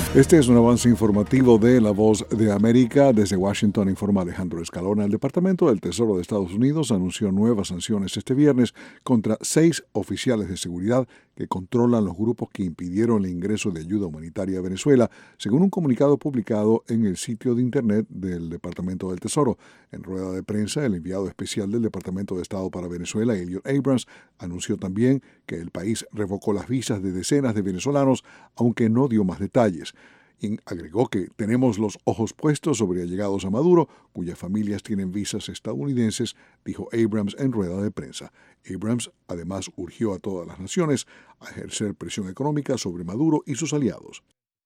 Este es un avance informativo de La Voz de América. Desde Washington informa Alejandro Escalona. El Departamento del Tesoro de Estados Unidos anunció nuevas sanciones este viernes contra 6 oficiales de seguridad que controlan los grupos que impidieron el ingreso de ayuda humanitaria a Venezuela, según un comunicado publicado en el sitio de Internet del Departamento del Tesoro. En rueda de prensa, el enviado especial del Departamento de Estado para Venezuela, Elliot Abrams, anunció también que el país revocó las visas de decenas de venezolanos, aunque no dio más detalles. Y agregó que tenemos los ojos puestos sobre allegados a Maduro, cuyas familias tienen visas estadounidenses, dijo Abrams en rueda de prensa. Abrams además urgió a todas las naciones a ejercer presión económica sobre Maduro y sus aliados.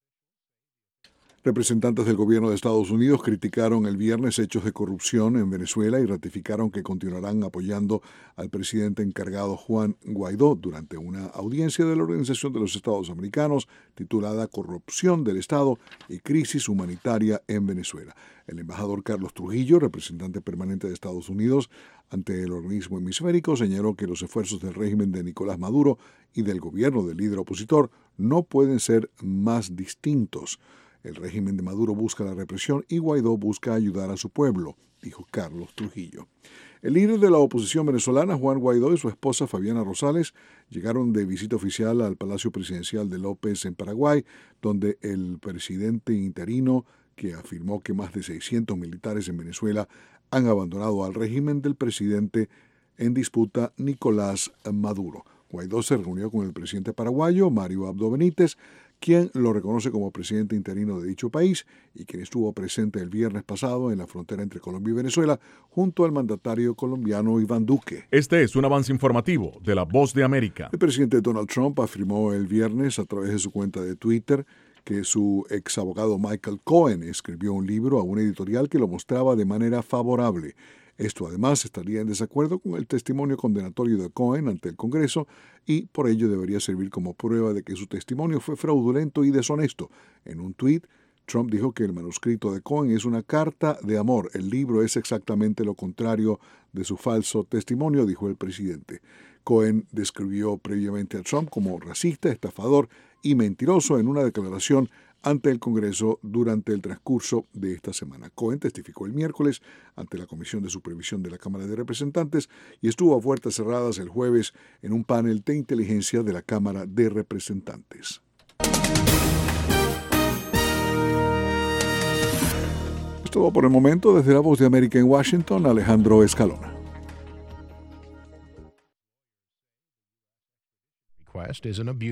Representantes del gobierno de Estados Unidos criticaron el viernes hechos de corrupción en Venezuela y ratificaron que continuarán apoyando al presidente encargado Juan Guaidó durante una audiencia de la Organización de los Estados Americanos titulada Corrupción del Estado y Crisis Humanitaria en Venezuela. El embajador Carlos Trujillo, representante permanente de Estados Unidos ante el organismo hemisférico, señaló que los esfuerzos del régimen de Nicolás Maduro y del gobierno del líder opositor no pueden ser más distintos. El régimen de Maduro busca la represión y Guaidó busca ayudar a su pueblo, dijo Carlos Trujillo. El líder de la oposición venezolana, Juan Guaidó, y su esposa Fabiana Rosales llegaron de visita oficial al Palacio Presidencial de López en Paraguay, donde el presidente interino, que afirmó que más de 600 militares en Venezuela han abandonado al régimen del presidente en disputa Nicolás Maduro. Guaidó se reunió con el presidente paraguayo, Mario Abdo Benítez, quien lo reconoce como presidente interino de dicho país y quien estuvo presente el viernes pasado en la frontera entre Colombia y Venezuela junto al mandatario colombiano Iván Duque. Este es un avance informativo de La Voz de América. El presidente Donald Trump afirmó el viernes a través de su cuenta de Twitter que su ex abogado Michael Cohen escribió un libro a una editorial que lo mostraba de manera favorable. Esto además estaría en desacuerdo con el testimonio condenatorio de Cohen ante el Congreso y por ello debería servir como prueba de que su testimonio fue fraudulento y deshonesto. En un tuit, Trump dijo que el manuscrito de Cohen es una carta de amor. El libro es exactamente lo contrario de su falso testimonio, dijo el presidente. Cohen describió previamente a Trump como racista, estafador y mentiroso en una declaración ante el Congreso durante el transcurso de esta semana. Cohen testificó el miércoles ante la Comisión de Supervisión de la Cámara de Representantes y estuvo a puertas cerradas el jueves en un panel de inteligencia de la Cámara de Representantes. Es todo por el momento. Desde La Voz de América en Washington, Alejandro Escalona. Request is an abuse.